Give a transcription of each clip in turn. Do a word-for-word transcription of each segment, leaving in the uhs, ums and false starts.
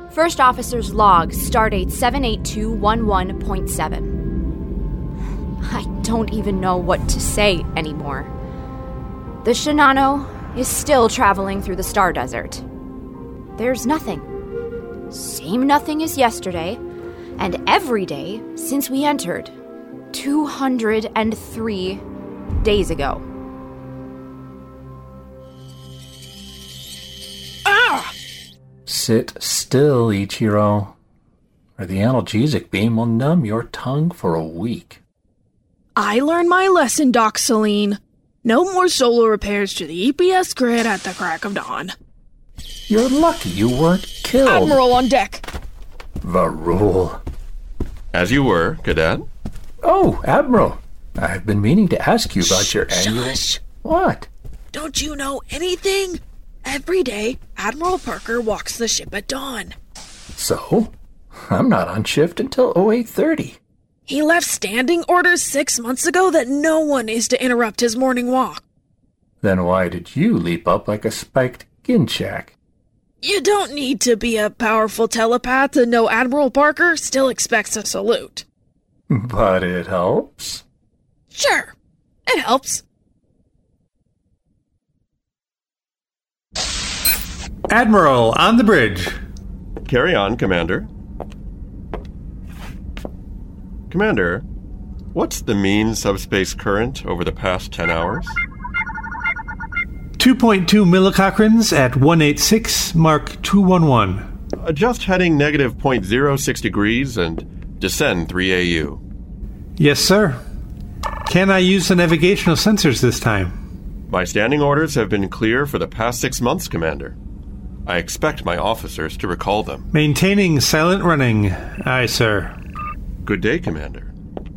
First Officer's log, stardate seven eight two one one point seven. I don't even know what to say anymore. The Shinano is still traveling through the Star Desert. There's nothing. Same nothing as yesterday, and every day since we entered, two hundred three days ago. Ah! Sit still, Ichiro, or the analgesic beam will numb your tongue for a week. I learned my lesson, Doc Celine. No more solo repairs to the E P S grid at the crack of dawn. You're lucky you weren't killed. Admiral on deck. Varul. As you were, Cadet. Oh, Admiral. I've been meaning to ask you about Shh, your annual... Shush. What? Don't you know anything? Every day, Admiral Parker walks the ship at dawn. So? I'm not on shift until oh eight thirty. He left standing orders six months ago that no one is to interrupt his morning walk. Then why did you leap up like a spiked ginchak? You don't need to be a powerful telepath to know Admiral Parker still expects a salute. But it helps. Sure, it helps. Admiral, on the bridge. Carry on, Commander. Commander, what's the mean subspace current over the past ten hours? two point two millicochrans at one eighty-six, Mark two eleven. Adjust heading negative zero point zero six degrees and descend three A U. Yes, sir. Can I use the navigational sensors this time? My standing orders have been clear for the past six months, Commander. I expect my officers to recall them. Maintaining silent running. Aye, sir. Good day, Commander.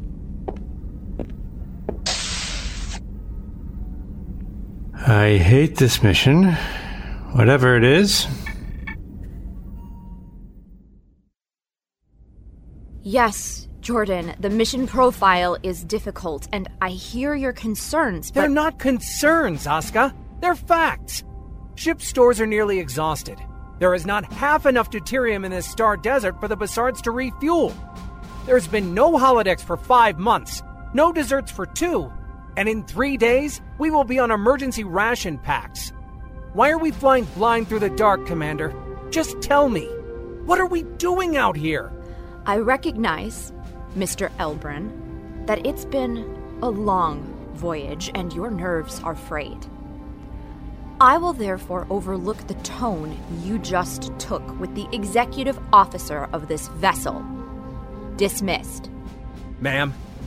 I hate this mission. Whatever it is. Yes, Jordan, the mission profile is difficult, and I hear your concerns, but... They're not concerns, Asuka. They're facts. Ship stores are nearly exhausted. There is not half enough deuterium in this star desert for the Bussards to refuel. There's been no holodecks for five months, no desserts for two, and in three days, we will be on emergency ration packs. Why are we flying blind through the dark, Commander? Just tell me. What are we doing out here? I recognize, Mister Elbran, that it's been a long voyage and your nerves are frayed. I will therefore overlook the tone you just took with the executive officer of this vessel. Dismissed. Ma'am.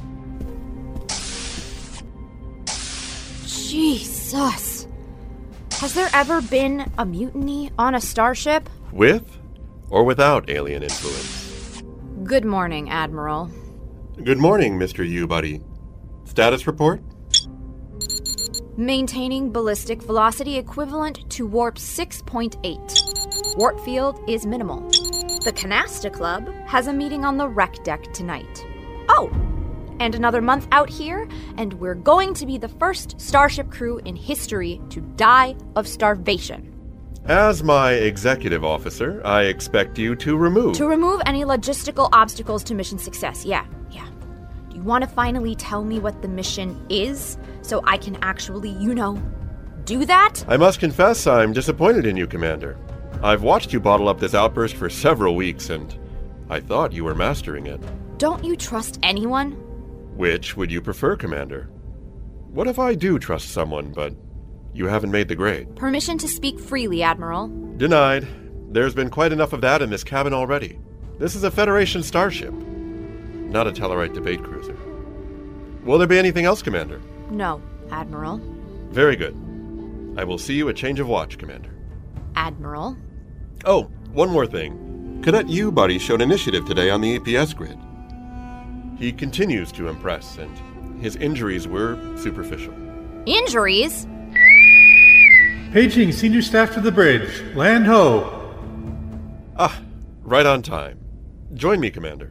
Jesus. Has there ever been a mutiny on a starship? With or without alien influence? Good morning, Admiral. Good morning, Mister U-Buddy. Status report? Maintaining ballistic velocity equivalent to warp six point eight. Warp field is minimal. The Canasta Club has a meeting on the rec deck tonight. Oh, and another month out here, and we're going to be the first Starship crew in history to die of starvation. As my executive officer, I expect you to remove... To remove any logistical obstacles to mission success, yeah, yeah. Do you want to finally tell me what the mission is, so I can actually, you know, do that? I must confess I'm disappointed in you, Commander. I've watched you bottle up this outburst for several weeks, and I thought you were mastering it. Don't you trust anyone? Which would you prefer, Commander? What if I do trust someone, but you haven't made the grade? Permission to speak freely, Admiral. Denied. There's been quite enough of that in this cabin already. This is a Federation starship, not a Tellarite debate cruiser. Will there be anything else, Commander? No, Admiral. Very good. I will see you at change of watch, Commander. Admiral? Oh, one more thing. Cadet U-Buddy showed initiative today on the E P S grid. He continues to impress, and his injuries were superficial. Injuries? Paging senior staff to the bridge. Land ho! Ah, right on time. Join me, Commander.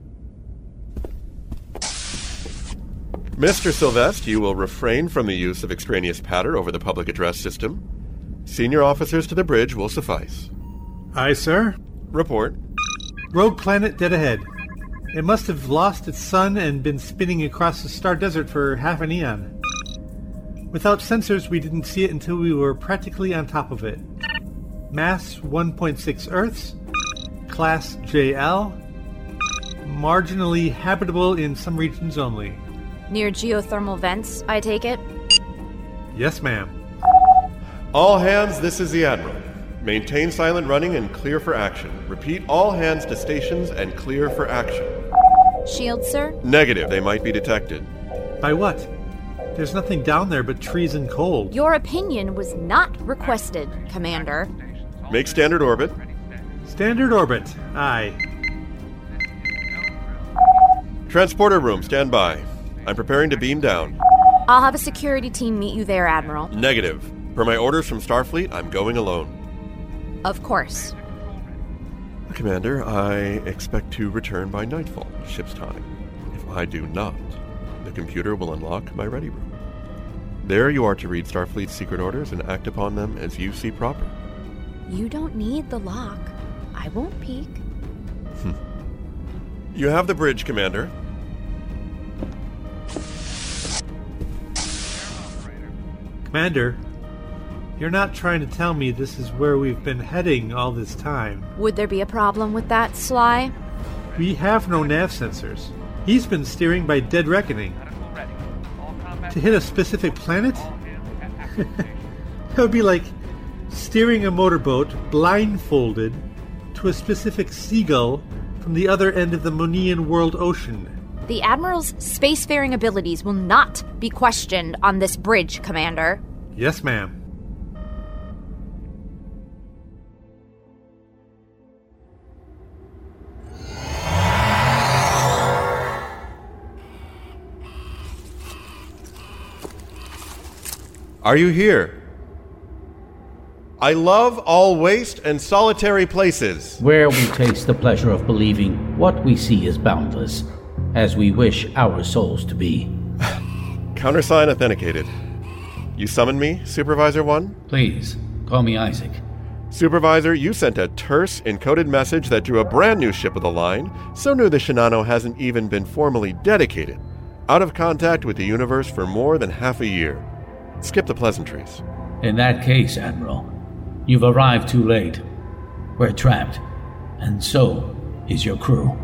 Mister Sylvester, you will refrain from the use of extraneous patter over the public address system. Senior officers to the bridge will suffice. Aye, sir. Report. Rogue planet dead ahead. It must have lost its sun and been spinning across the star desert for half an eon. Without sensors, we didn't see it until we were practically on top of it. Mass one point six Earths. Class J L. Marginally habitable in some regions only. Near geothermal vents, I take it? Yes, ma'am. All hands, this is the Admiral. Maintain silent running and clear for action. Repeat, all hands to stations and clear for action. Shield, sir? Negative, they might be detected. By what? There's nothing down there but trees and cold. Your opinion was not requested, Commander. Make standard orbit. Standard orbit, aye. Transporter room, stand by. I'm preparing to beam down. I'll have a security team meet you there, Admiral. Negative. Per my orders from Starfleet, I'm going alone. Of course. Commander, I expect to return by nightfall, ship's time. If I do not, the computer will unlock my ready room. There you are to read Starfleet's secret orders and act upon them as you see proper. You don't need the lock. I won't peek. You have the bridge, Commander. Commander, you're not trying to tell me this is where we've been heading all this time. Would there be a problem with that, Sly? We have no nav sensors. He's been steering by dead reckoning. To hit a specific planet? That would be like steering a motorboat blindfolded to a specific seagull from the other end of the Monian world ocean. The Admiral's spacefaring abilities will not be questioned on this bridge, Commander. Yes, ma'am. Are you here? I love all waste and solitary places. Where we taste the pleasure of believing what we see is boundless, as we wish our souls to be. Countersign authenticated. You summoned me, Supervisor One? Please, call me Isaac. Supervisor, you sent a terse, encoded message that drew a brand new ship of the line, so new the Shinano hasn't even been formally dedicated. Out of contact with the universe for more than half a year. Skip the pleasantries. In that case, Admiral, you've arrived too late. We're trapped, and so is your crew.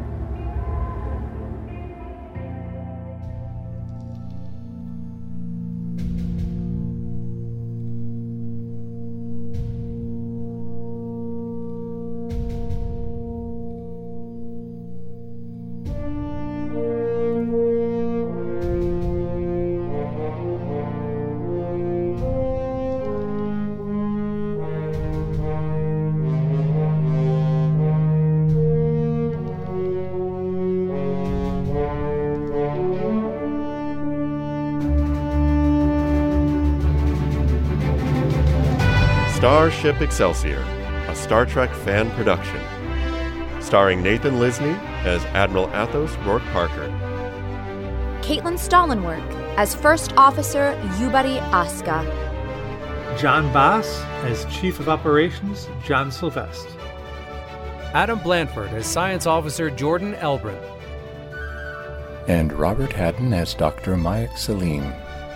Starship Excelsior, a Star Trek fan production. Starring Nathan Lisney as Admiral Athos Rourke Parker. Caitlin Stallenwerk as First Officer Yubari Asuka. John Boss as Chief of Operations, John Sylvester. Adam Blanford as Science Officer Jordan Elbrin. And Robert Haddon as Doctor Mayak Salim.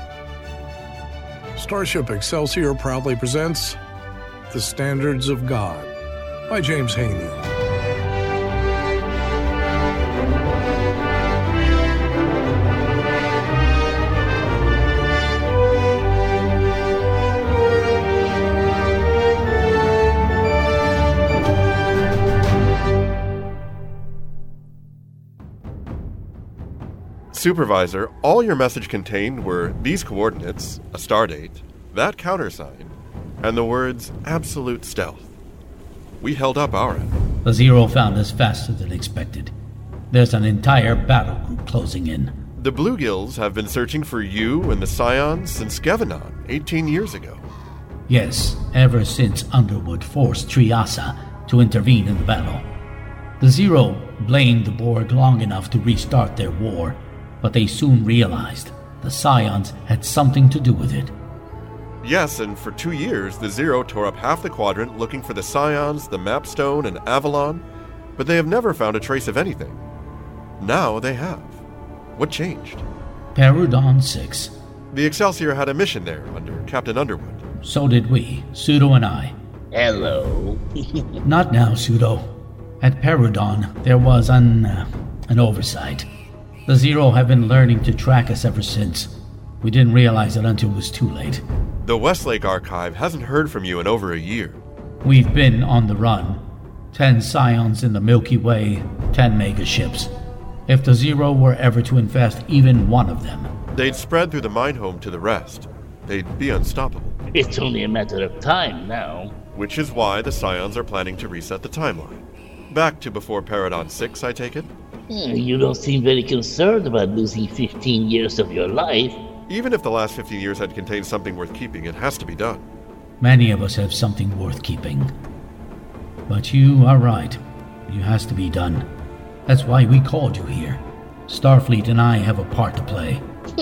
Starship Excelsior proudly presents The Standards of God by James Haney. Supervisor, all your message contained were these coordinates, a stardate, that countersign, and the words absolute stealth. We held up our end. The Zero found us faster than expected. There's an entire battle group closing in. The Bluegills have been searching for you and the Scions since Gevanon, eighteen years ago. Yes, ever since Underwood forced Triasa to intervene in the battle. The Zero blamed the Borg long enough to restart their war, but they soon realized the Scions had something to do with it. Yes, and for two years, the Zero tore up half the quadrant looking for the Scions, the Mapstone, and Avalon, but they have never found a trace of anything. Now they have. What changed? Peridon six. The Excelsior had a mission there under Captain Underwood. So did we, Pseudo and I. Hello. Not now, Pseudo. At Peridon, there was an, uh, an oversight. The Zero have been learning to track us ever since. We didn't realize it until it was too late. The Westlake Archive hasn't heard from you in over a year. We've been on the run. Ten Scions in the Milky Way, ten megaships. If the Zero were ever to infest even one of them, they'd spread through the mine home to the rest. They'd be unstoppable. It's only a matter of time now. Which is why the Scions are planning to reset the timeline. Back to before Peridon six, I take it? You don't seem very concerned about losing fifteen years of your life. Even if the last fifteen years had contained something worth keeping, it has to be done. Many of us have something worth keeping. But you are right. It has to be done. That's why we called you here. Starfleet and I have a part to play.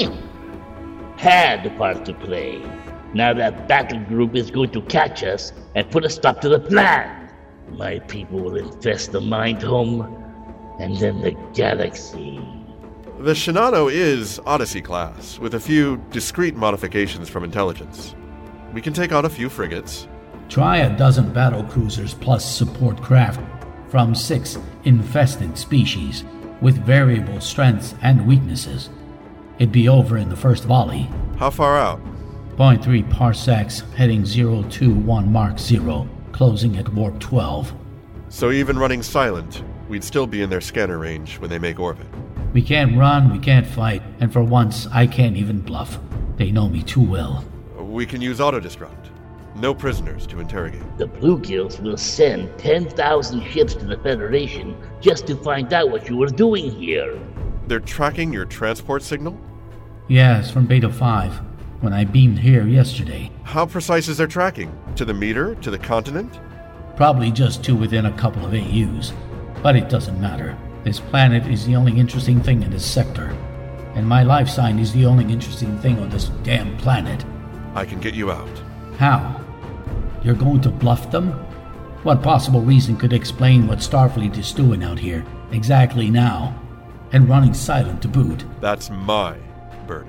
Had a part to play. Now that battle group is going to catch us and put a stop to the plan. My people will infest the Mind Home, and then the galaxy. The Shinano is Odyssey class, with a few discrete modifications from intelligence. We can take on a few frigates. Try a dozen battle cruisers plus support craft from six infested species with variable strengths and weaknesses. It'd be over in the first volley. How far out? point three parsecs, heading zero two one Mark zero, closing at warp twelve. So even running silent, we'd still be in their scanner range when they make orbit. We can't run, we can't fight, and for once, I can't even bluff. They know me too well. We can use auto-destruct. No prisoners to interrogate. The Bluegills will send ten thousand ships to the Federation just to find out what you were doing here. They're tracking your transport signal? Yes, from Beta five, when I beamed here yesterday. How precise is their tracking? To the meter? To the continent? Probably just to within a couple of A Us. But it doesn't matter. This planet is the only interesting thing in this sector. And my life sign is the only interesting thing on this damn planet. I can get you out. How? You're going to bluff them? What possible reason could explain what Starfleet is doing out here, exactly now? And running silent to boot? That's my burden.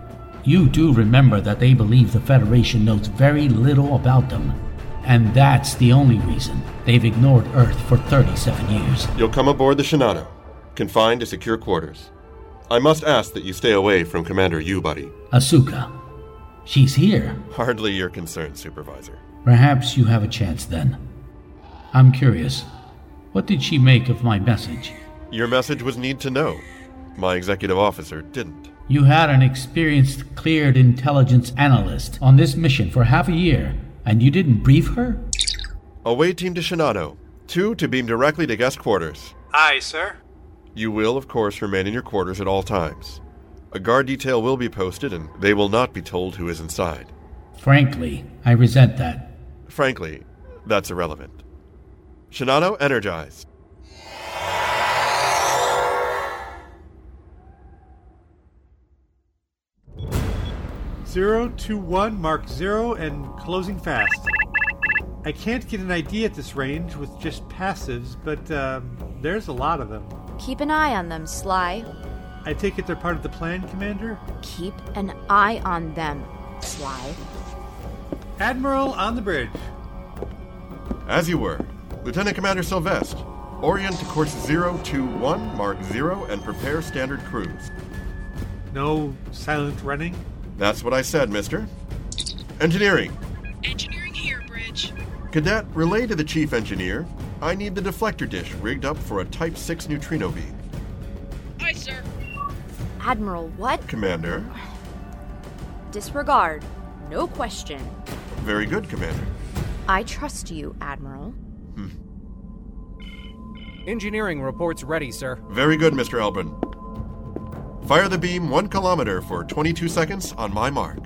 You do remember that they believe the Federation knows very little about them. And that's the only reason they've ignored Earth for thirty-seven years. You'll come aboard the Shinano, confined to secure quarters. I must ask that you stay away from Commander Yu, buddy. Asuka. She's here. Hardly your concern, Supervisor. Perhaps you have a chance then. I'm curious. What did she make of my message? Your message was need to know. My executive officer didn't. You had an experienced, cleared intelligence analyst on this mission for half a year, and you didn't brief her? Away team to Shinano. Two to beam directly to guest quarters. Aye, sir. You will, of course, remain in your quarters at all times. A guard detail will be posted, and they will not be told who is inside. Frankly, I resent that. Frankly, that's irrelevant. Shinano, energize. Zero two one Mark zero and closing fast. I can't get an idea at this range with just passives, but um, there's a lot of them. Keep an eye on them, Sly. I take it they're part of the plan, Commander? Keep an eye on them, Sly. Admiral on the bridge. As you were. Lieutenant Commander Sylvestre, orient to course zero two one Mark zero and prepare standard cruise. No silent running? That's what I said, mister. Engineering. Engineering here, Bridge. Cadet, relay to the chief engineer. I need the deflector dish rigged up for a Type six neutrino beam. Aye, sir. Admiral, what? Commander. Disregard. No question. Very good, Commander. I trust you, Admiral. Hmm. Engineering reports ready, sir. Very good, Mister Elbrin. Fire the beam one kilometer for twenty-two seconds on my mark.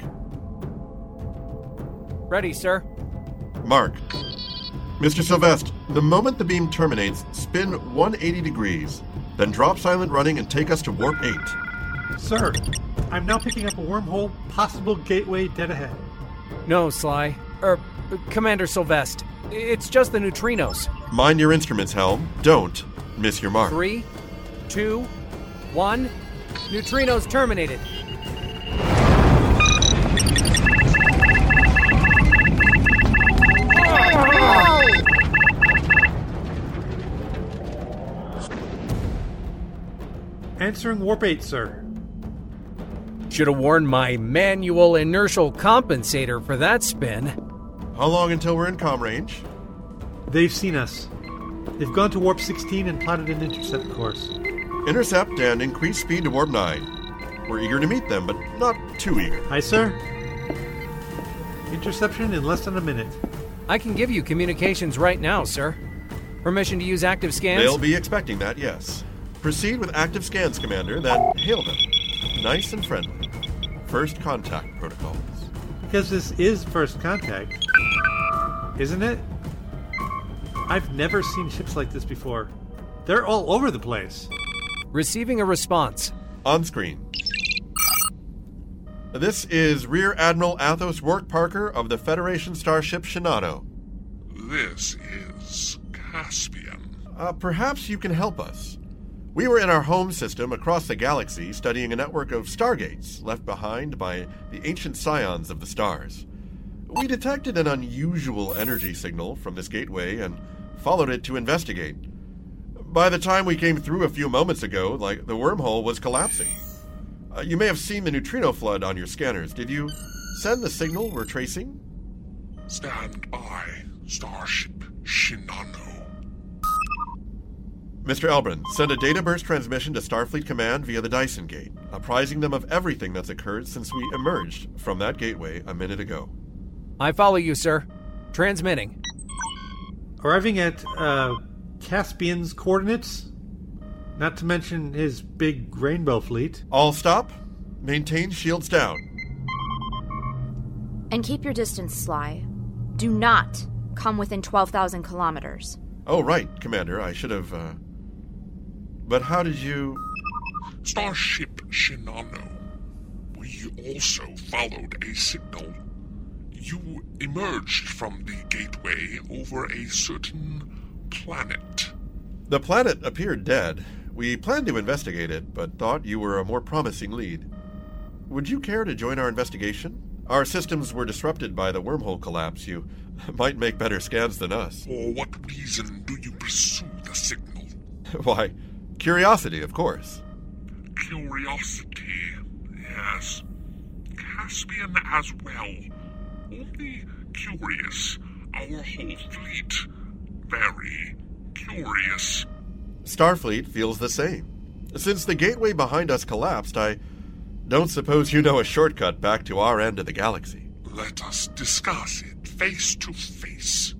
Ready, sir. Mark. Mister Sylvestre, the moment the beam terminates, spin one hundred eighty degrees, then drop silent running and take us to warp eight. Sir, I'm now picking up a wormhole, possible gateway dead ahead. No, Sly. Er, Commander Sylvester. It's just the neutrinos. Mind your instruments, Helm. Don't miss your mark. Three, two, one. Neutrinos terminated. Answering warp eight, sir. Should have worn my manual inertial compensator for that spin. How long until we're in comm range? They've seen us. They've gone to warp sixteen and plotted an intercept course. Intercept and increase speed to warp nine. We're eager to meet them, but not too eager. Aye, sir. Interception in less than a minute. I can give you communications right now, sir. Permission to use active scans? They'll be expecting that, yes. Proceed with active scans, Commander, then hail them. Nice and friendly. First contact protocols. Because this is first contact, isn't it? I've never seen ships like this before. They're all over the place. Receiving a response. On screen. This is Rear Admiral Athos Rourke Parker of the Federation starship Shinano. This is Caspian. Uh, perhaps you can help us. We were in our home system across the galaxy studying a network of stargates left behind by the ancient scions of the stars. We detected an unusual energy signal from this gateway and followed it to investigate. By the time we came through a few moments ago, like the wormhole was collapsing. Uh, you may have seen the neutrino flood on your scanners. Did you send the signal we're tracing? Stand by, Starship Shinano. Mister Elbrin, send a data burst transmission to Starfleet Command via the Dyson Gate, apprising them of everything that's occurred since we emerged from that gateway a minute ago. I follow you, sir. Transmitting. Arriving at, uh, Caspian's coordinates? Not to mention his big rainbow fleet. All stop. Maintain shields down. And keep your distance, Sly. Do not come within twelve thousand kilometers. Oh, right, Commander. I should have, uh... But how did you... Starship Shinano. We also followed a signal. You emerged from the gateway over a certain planet. The planet appeared dead. We planned to investigate it, but thought you were a more promising lead. Would you care to join our investigation? Our systems were disrupted by the wormhole collapse. You might make better scans than us. For what reason do you pursue the signal? Why, curiosity, of course. Curiosity, yes. Caspian as well. Only curious. Our whole fleet. Very curious. Starfleet feels the same. Since the gateway behind us collapsed, I don't suppose you know a shortcut back to our end of the galaxy. Let us discuss it face to face.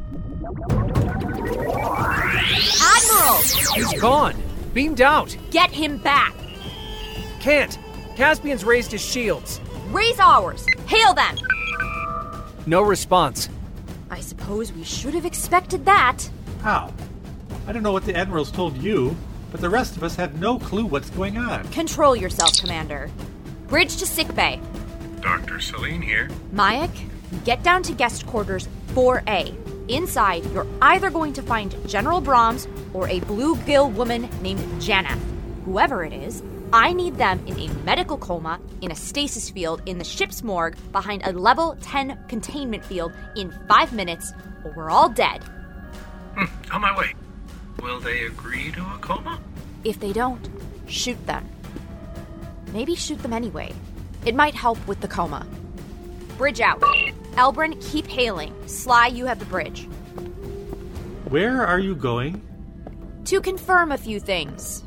Admiral! He's gone. Beamed out. Get him back! Can't. Caspian's raised his shields. Raise ours! Hail them! No response. I suppose we should have expected that. How? I don't know what the Admiral's told you, but the rest of us have no clue what's going on. Control yourself, Commander. Bridge to sickbay. Doctor Celine here. Mayak, get down to guest quarters four A. Inside, you're either going to find General Brahms or a bluegill woman named Janeth. Whoever it is, I need them in a medical coma in a stasis field in the ship's morgue behind a level ten containment field in five minutes, or we're all dead. Hmm, on my way. Will they agree to a coma? If they don't, shoot them. Maybe shoot them anyway. It might help with the coma. Bridge out. Elbrin, keep hailing. Sly, you have the bridge. Where are you going? To confirm a few things.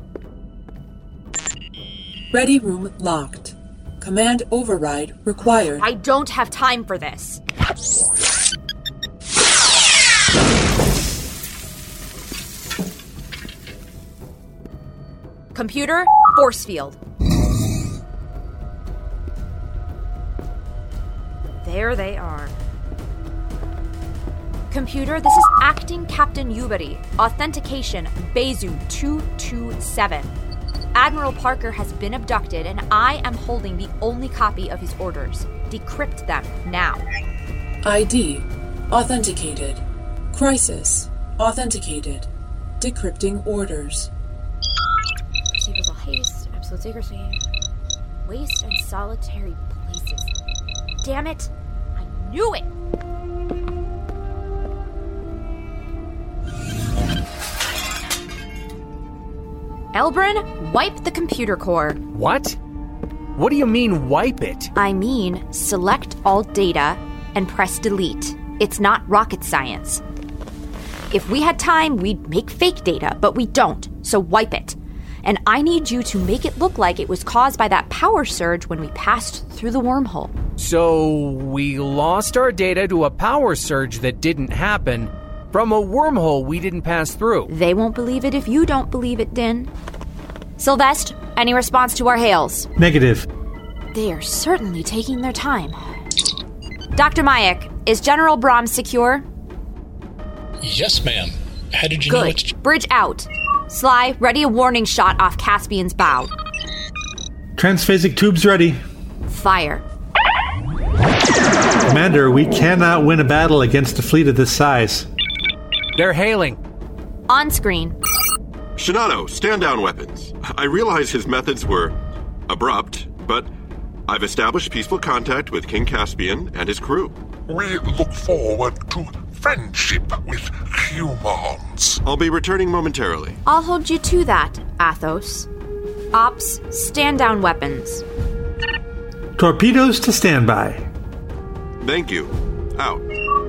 Ready room locked. Command override required. I don't have time for this. Computer, force field. There they are. Computer, this is Acting Captain Yubari. Authentication, Bezu two two seven. Admiral Parker has been abducted, and I am holding the only copy of his orders. Decrypt them now. I D. Authenticated. Crisis. Authenticated. Decrypting orders. Perceivable haste, absolute secrecy. Waste and solitary places. Damn it! I knew it! Elbrin, wipe the computer core. What? What do you mean, wipe it? I mean, select all data and press delete. It's not rocket science. If we had time, we'd make fake data, but we don't, so wipe it. And I need you to make it look like it was caused by that power surge when we passed through the wormhole. So, we lost our data to a power surge that didn't happen from a wormhole we didn't pass through. They won't believe it if you don't believe it, Din. Sylvester, any response to our hails? Negative. They are certainly taking their time. Doctor Mayak, is General Brahm secure? Yes, ma'am. How did you Good. know it's... Bridge out. Sly, ready a warning shot off Caspian's bow. Transphasic tubes ready. Fire. Commander, we cannot win a battle against a fleet of this size. They're hailing. On screen. Shinano, stand down weapons. I realize his methods were abrupt, but I've established peaceful contact with King Caspian and his crew. We look forward to friendship with humans. I'll be returning momentarily. I'll hold you to that, Athos. Ops, stand down weapons. Torpedoes to standby. Thank you. Out.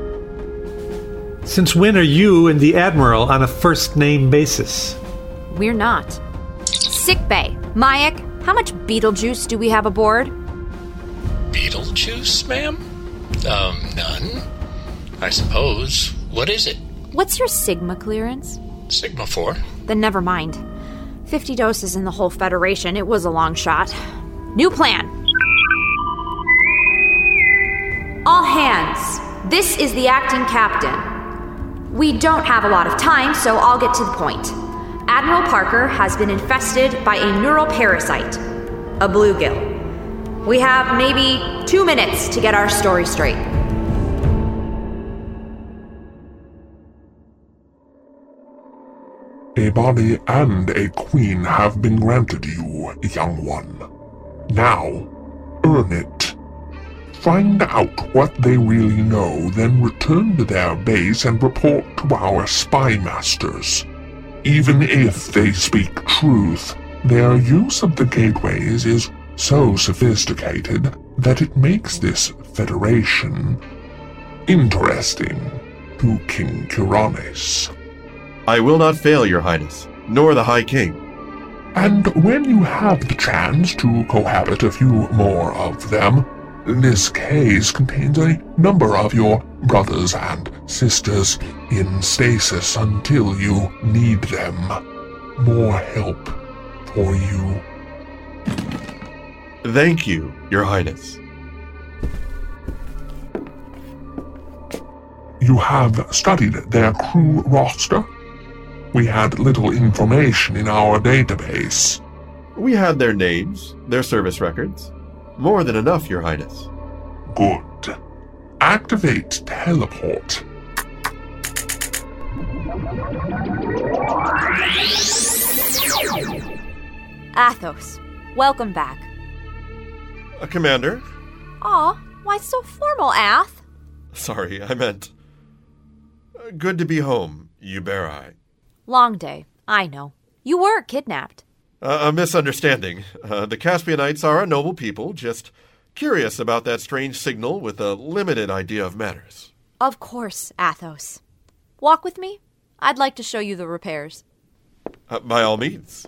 Since when are you and the Admiral on a first-name basis? We're not. Sick bay. Mayak, how much Beetlejuice do we have aboard? Beetlejuice, ma'am? Um, none. I suppose. What is it? What's your Sigma clearance? Sigma four. Then never mind. Fifty doses in the whole Federation. It was a long shot. New plan. All hands. This is the acting captain. We don't have a lot of time, so I'll get to the point. Admiral Parker has been infested by a neural parasite, a bluegill. We have maybe two minutes to get our story straight. A body and a queen have been granted you, young one. Now, earn it. Find out what they really know, then return to their base and report to our spy masters. Even if they speak truth, their use of the gateways is so sophisticated that it makes this Federation interesting to King Kuranes. I will not fail, Your Highness, nor the High King. And when you have the chance to cohabit a few more of them, this case contains a number of your brothers and sisters in stasis until you need them. More help for you. Thank you, Your Highness. You have studied their crew roster? We had little information in our database. We had their names, their service records. More than enough, Your Highness. Good. Activate teleport. Athos, welcome back. Uh, Commander? Aw, why so formal, Ath? Sorry, I meant... Uh, good to be home, Uberai. Long day, I know. You were kidnapped. Uh, a misunderstanding. Uh, the Caspianites are a noble people, just curious about that strange signal with a limited idea of matters. Of course, Athos. Walk with me? I'd like to show you the repairs. Uh, by all means.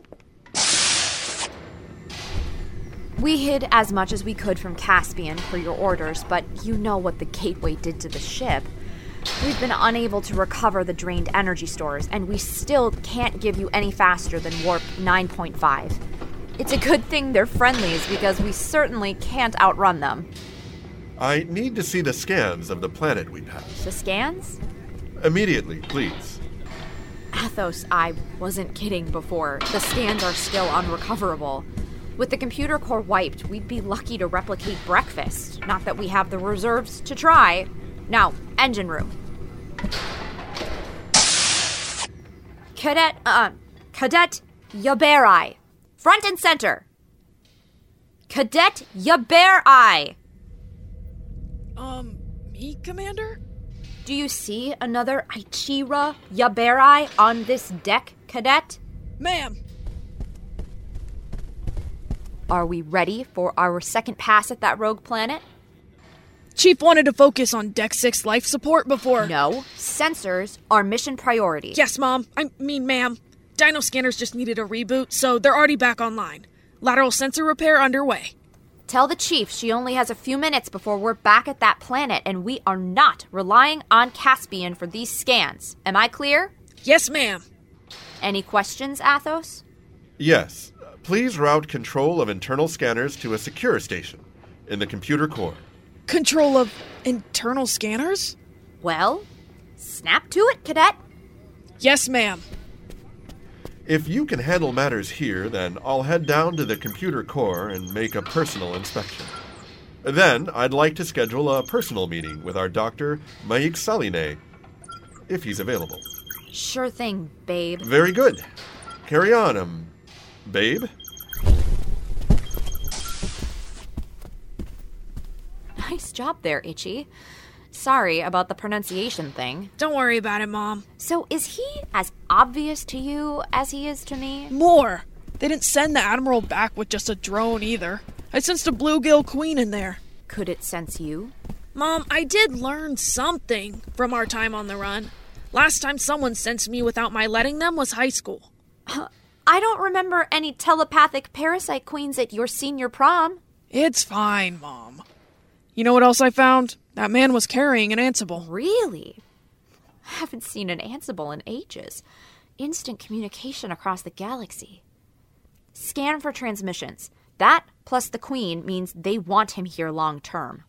We hid as much as we could from Caspian for your orders, but you know what the gateway did to the ship. We've been unable to recover the drained energy stores, and we still can't give you any faster than warp nine point five. It's a good thing they're friendlies, because we certainly can't outrun them. I need to see the scans of the planet we passed. The scans? Immediately, please. Athos, I wasn't kidding before. The scans are still unrecoverable. With the computer core wiped, we'd be lucky to replicate breakfast. Not that we have the reserves to try. Now, engine room. Cadet, uh, Cadet Yaberai. Front and center. Cadet Yaberai. Um, me, Commander? Do you see another Ichira Yaberai on this deck, Cadet? Ma'am. Are we ready for our second pass at that rogue planet? Chief wanted to focus on Deck six life support before... No, sensors are mission priority. Yes, Mom. I mean, ma'am. Dino scanners just needed a reboot, so they're already back online. Lateral sensor repair underway. Tell the Chief she only has a few minutes before we're back at that planet, and we are not relying on Caspian for these scans. Am I clear? Yes, ma'am. Any questions, Athos? Yes. Please route control of internal scanners to a secure station in the computer core. Control of internal scanners? Well, snap to it, Cadet. Yes, ma'am. If you can handle matters here, then I'll head down to the computer core and make a personal inspection. Then I'd like to schedule a personal meeting with our doctor, Maik Saline, if he's available. Sure thing, babe. Very good. Carry on, um, babe. Nice job there, Itchy. Sorry about the pronunciation thing. Don't worry about it, Mom. So is he as obvious to you as he is to me? More. They didn't send the Admiral back with just a drone either. I sensed a bluegill queen in there. Could it sense you? Mom, I did learn something from our time on the run. Last time someone sensed me without my letting them was high school. I don't remember any telepathic parasite queens at your senior prom. It's fine, Mom. You know what else I found? That man was carrying an Ansible. Really? I haven't seen an Ansible in ages. Instant communication across the galaxy. Scan for transmissions. That plus the Queen means they want him here long term.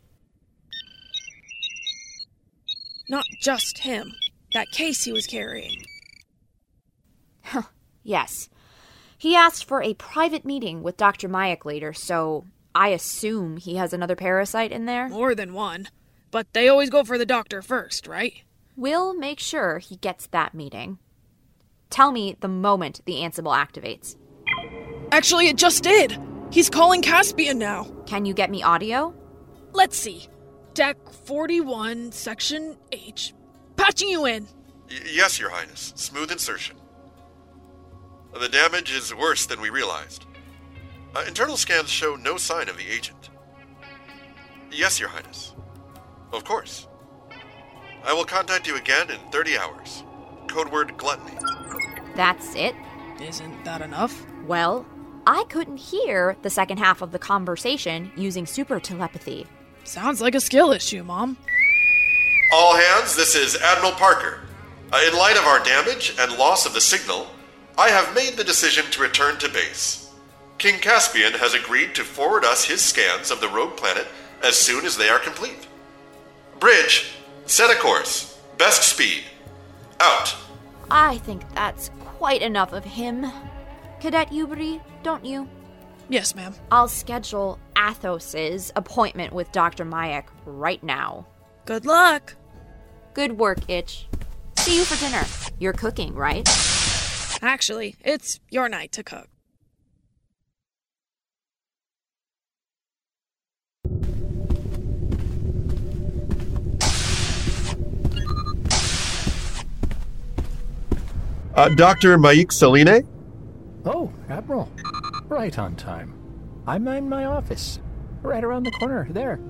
Not just him. That case he was carrying. Huh. Yes. He asked for a private meeting with Doctor Mayak later, so I assume he has another parasite in there? More than one. But they always go for the doctor first, right? We'll make sure he gets that meeting. Tell me the moment the Ansible activates. Actually, it just did. He's calling Caspian now. Can you get me audio? Let's see. Deck forty-one, Section H. Patching you in. Y- yes, Your Highness. Smooth insertion. The damage is worse than we realized. Uh, internal scans show no sign of the agent. Yes, Your Highness. Of course. I will contact you again in thirty hours. Code word gluttony. That's it? Isn't that enough? Well, I couldn't hear the second half of the conversation using super telepathy. Sounds like a skill issue, Mom. All hands, this is Admiral Parker. Uh, in light of our damage and loss of the signal, I have made the decision to return to base. King Caspian has agreed to forward us his scans of the rogue planet as soon as they are complete. Bridge, set a course. Best speed. Out. I think that's quite enough of him. Cadet Ubri, don't you? Yes, ma'am. I'll schedule Athos's appointment with Doctor Mayak right now. Good luck. Good work, Itch. See you for dinner. You're cooking, right? Actually, it's your night to cook. Uh, Doctor Maik Saline? Oh, Admiral. Right on time. I'm in my office. Right around the corner, there.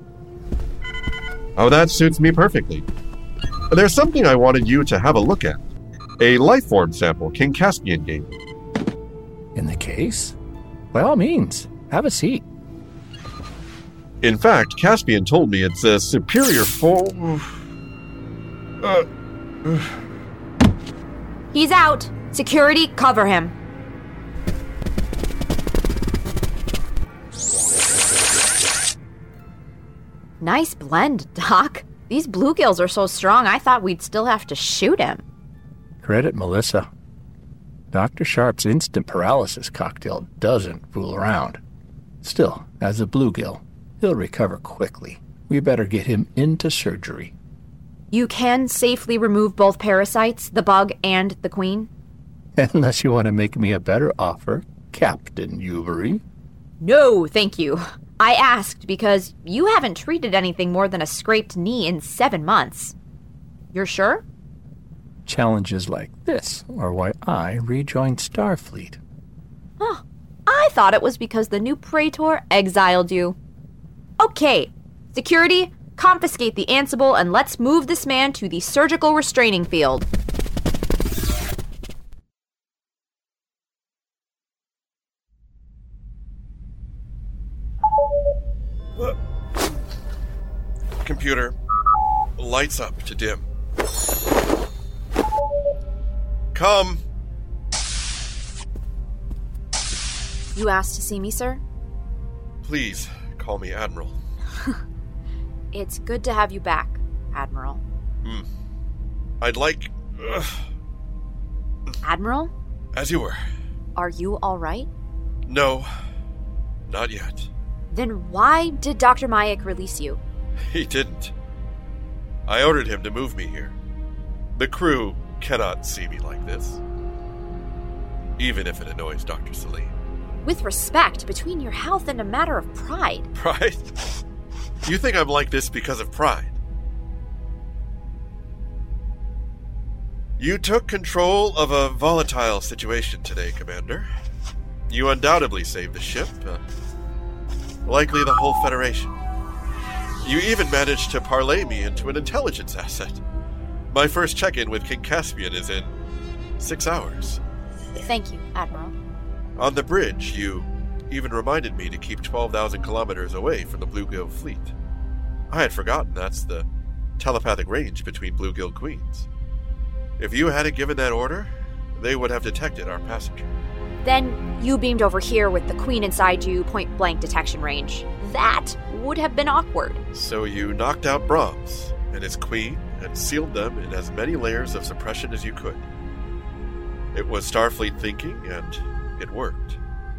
Oh, that suits me perfectly. There's something I wanted you to have a look at. A life form sample King Caspian gave me. In the case? By all means, have a seat. In fact, Caspian told me it's a superior form. Uh, He's out. Security, cover him. Nice blend, Doc. These bluegills are so strong, I thought we'd still have to shoot him. Credit Melissa. Doctor Sharp's instant paralysis cocktail doesn't fool around. Still, as a bluegill, he'll recover quickly. We better get him into surgery. You can safely remove both parasites, the bug and the queen? Unless you want to make me a better offer, Captain Ubery. No, thank you. I asked because you haven't treated anything more than a scraped knee in seven months. You're sure? Challenges like this are why I rejoined Starfleet. Huh. I thought it was because the new Praetor exiled you. Okay, security, confiscate the Ansible and let's move this man to the surgical restraining field. Computer, lights up to dim. Come. You asked to see me, sir? Please, call me Admiral. It's good to have you back, Admiral. Hmm. I'd like... Uh, Admiral? As you were. Are you all right? No, not yet. Then why did Doctor Mayak release you? He didn't. I ordered him to move me here. The crew cannot see me like this. Even if it annoys Doctor Salim. With respect, between your health and a matter of pride. Pride? You think I'm like this because of pride? You took control of a volatile situation today, Commander. You undoubtedly saved the ship, uh, likely the whole Federation. You even managed to parlay me into an intelligence asset. My first check-in with King Caspian is in six hours. Thank you, Admiral. On the bridge, you even reminded me to keep twelve thousand kilometers away from the Bluegill fleet. I had forgotten that's the telepathic range between Bluegill queens. If you hadn't given that order, they would have detected our passenger. Then you beamed over here with the queen inside you, point-blank detection range. That would have been awkward. So you knocked out Brahms and his queen and sealed them in as many layers of suppression as you could. It was Starfleet thinking, and it worked.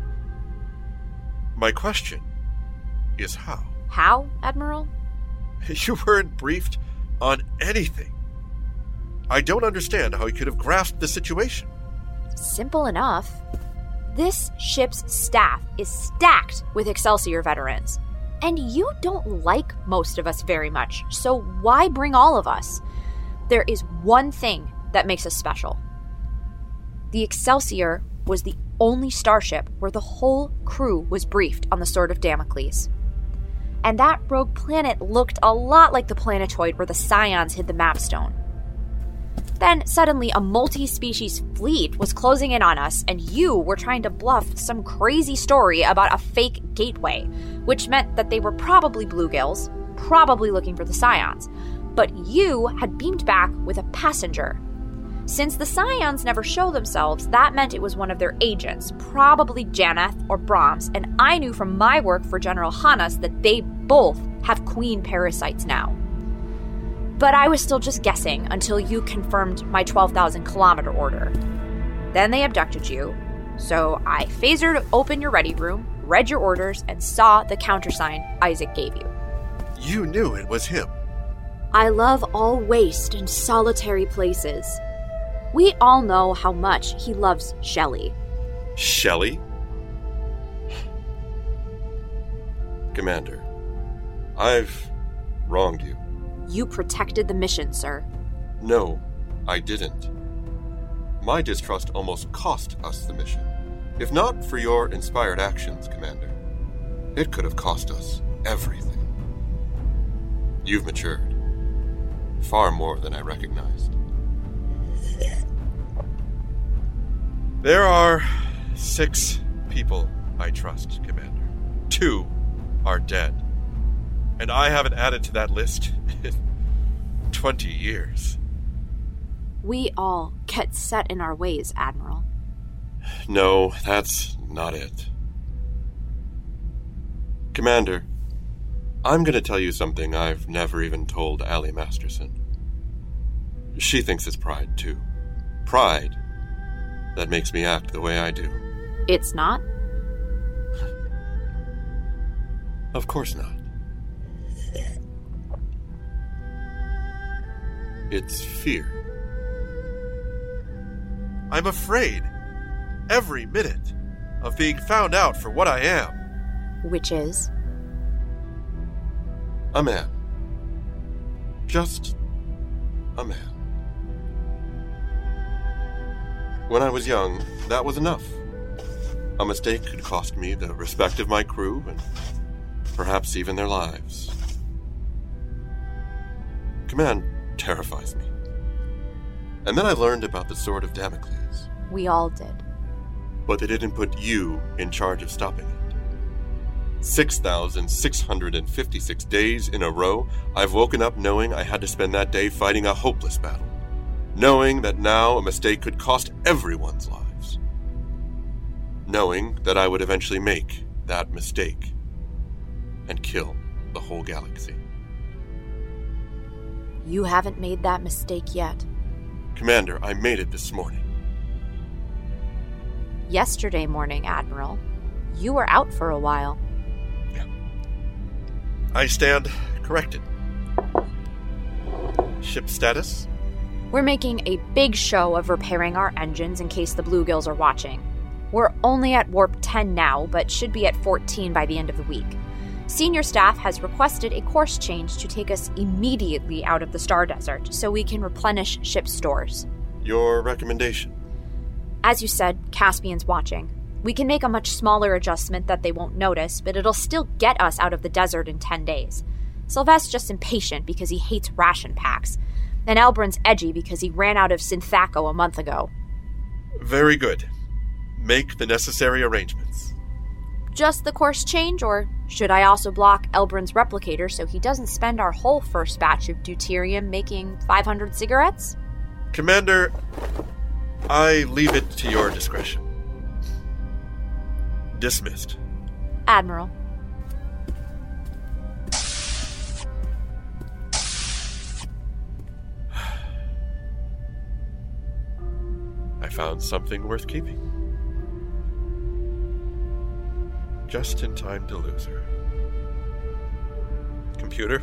My question is how? How, Admiral? You weren't briefed on anything. I don't understand how you could have grasped the situation. Simple enough. This ship's staff is stacked with Excelsior veterans. And you don't like most of us very much, so why bring all of us? There is one thing that makes us special. The Excelsior was the only starship where the whole crew was briefed on the Sword of Damocles. And that rogue planet looked a lot like the planetoid where the Scions hid the Mapstone. Then, suddenly, a multi-species fleet was closing in on us, and you were trying to bluff some crazy story about a fake gateway, which meant that they were probably bluegills, probably looking for the Scions, but you had beamed back with a passenger. Since the Scions never show themselves, that meant it was one of their agents, probably Janeth or Brahms, and I knew from my work for General Hannes that they both have queen parasites now. But I was still just guessing until you confirmed my twelve thousand kilometer order. Then they abducted you, so I phasered open your ready room, read your orders, and saw the countersign Isaac gave you. You knew it was him. I love all waste and solitary places. We all know how much he loves Shelley. Shelley? Commander, I've wronged you. You protected the mission, sir. No, I didn't. My distrust almost cost us the mission. If not for your inspired actions, Commander, it could have cost us everything. You've matured. Far more than I recognized. There are six people I trust, Commander. Two are dead. And I haven't added to that list in twenty years. We all get set in our ways, Admiral. No, that's not it. Commander, I'm going to tell you something I've never even told Allie Masterson. She thinks it's pride, too. Pride that makes me act the way I do. It's not? Of course not. It's fear. I'm afraid, every minute, of being found out for what I am. Which is? A man. Just a man. When I was young, that was enough. A mistake could cost me the respect of my crew and perhaps even their lives. Command terrifies me. And then I learned about the Sword of Damocles. We all did. But they didn't put you in charge of stopping it. six thousand six hundred fifty-six days in a row, I've woken up knowing I had to spend that day fighting a hopeless battle. Knowing that now a mistake could cost everyone's lives. Knowing that I would eventually make that mistake and kill the whole galaxy. You haven't made that mistake yet. Commander, I made it this morning. Yesterday morning, Admiral. You were out for a while. Yeah. I stand corrected. Ship status? We're making a big show of repairing our engines in case the bluegills are watching. We're only at warp ten now, but should be at fourteen by the end of the week. Senior staff has requested a course change to take us immediately out of the Star Desert so we can replenish ship stores. Your recommendation? As you said, Caspian's watching. We can make a much smaller adjustment that they won't notice, but it'll still get us out of the desert in ten days. Sylveste's just impatient because he hates ration packs, and Elbrin's edgy because he ran out of Synthaco a month ago. Very good. Make the necessary arrangements. Just the course change, or should I also block Elbrin's replicator so he doesn't spend our whole first batch of deuterium making five hundred cigarettes? Commander, I leave it to your discretion. Dismissed. Admiral. I found something worth keeping. Just in time to lose her. Computer.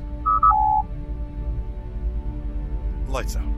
Lights out.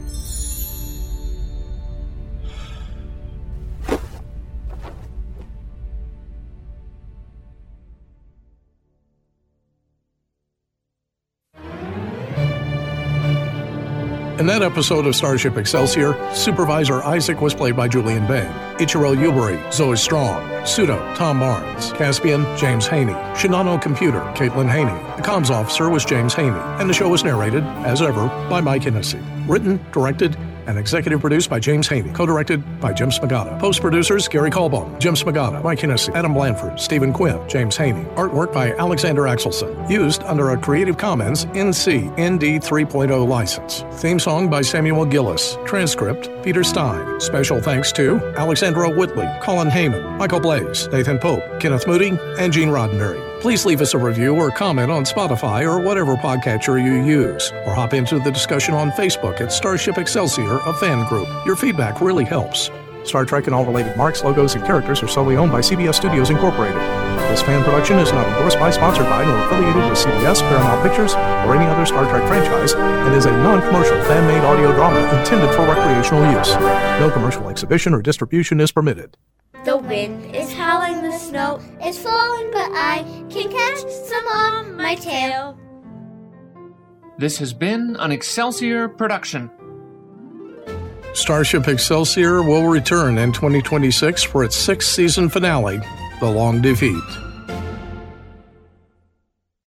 In that episode of Starship Excelsior, Supervisor Isaac was played by Julian Bain. Ichiro Yubari, Zoe Strong. Pseudo, Tom Barnes. Caspian, James Haney. Shinano Computer, Caitlin Haney. The comms officer was James Haney. And the show was narrated, as ever, by Mike Hennessy. Written, directed, and executive produced by James Haney. Co-directed by Jim Smagata. Post-producers, Gary Colbone, Jim Smagata, Mike Hennessy, Adam Blanford, Stephen Quinn, James Haney. Artwork by Alexander Axelson. Used under a Creative Commons N C N D three point oh license. Theme song by Samuel Gillis. Transcript, Peter Stein. Special thanks to Alexandra Whitley, Colin Heyman, Michael Blaze, Nathan Pope, Kenneth Moody, and Gene Roddenberry. Please leave us a review or comment on Spotify or whatever podcatcher you use, or hop into the discussion on Facebook at Starship Excelsior, a fan group. Your feedback really helps. Star Trek and all related marks, logos, and characters are solely owned by C B S Studios Incorporated. This fan production is not endorsed by, sponsored by, nor affiliated with C B S, Paramount Pictures, or any other Star Trek franchise, and is a non-commercial fan-made audio drama intended for recreational use. No commercial exhibition or distribution is permitted. The wind is howling, the snow is falling, but I can catch some on my tail. This has been an Excelsior production. Starship Excelsior will return in twenty twenty-six for its sixth season finale, The Long Defeat.